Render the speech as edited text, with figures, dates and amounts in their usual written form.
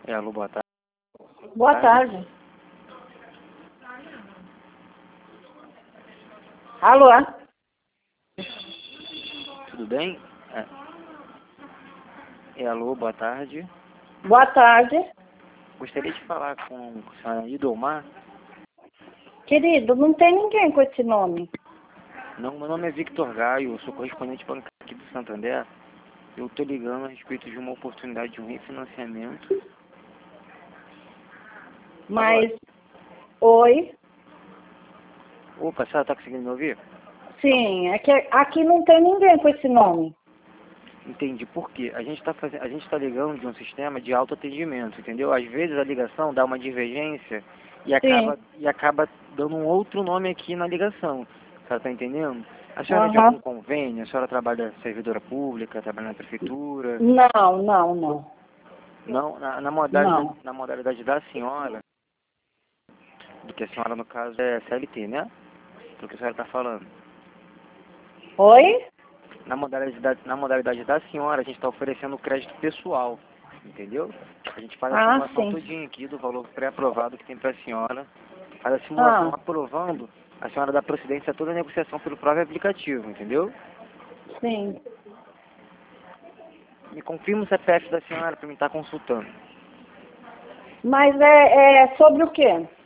Alô, boa tarde. Boa tarde. Alô? Tudo bem? Alô, boa tarde. Boa tarde. Gostaria de falar com a senhora Idomar. Querido, não tem ninguém com esse nome. Não, meu nome é Victor Gaio, eu sou correspondente bancário aqui do Santander. Eu estou ligando a respeito de uma oportunidade de um refinanciamento. Mas, oi? Opa, a senhora está conseguindo me ouvir? Sim, é que aqui não tem ninguém com esse nome. Entendi. Por quê? A gente está ligando de um sistema de autoatendimento, entendeu? Às vezes a ligação dá uma divergência e Sim. acaba dando um outro nome aqui na ligação. A senhora está entendendo? A senhora é de algum Aham. convênio? A senhora trabalha servidora pública, trabalha na prefeitura? Não, não, não. Não, Não. na modalidade da senhora, do que a senhora no caso é CLT, né? Do que a senhora está falando. Oi? Na modalidade da senhora, a gente está oferecendo crédito pessoal, entendeu? A gente faz a Ah, simulação sim. todinha aqui do valor pré-aprovado que tem para a senhora. Faz a simulação Ah, aprovando, a senhora dá procedência a toda a negociação pelo próprio aplicativo, entendeu? sim. Me confirma o CPF da senhora para mim estar consultando. Mas é sobre o quê?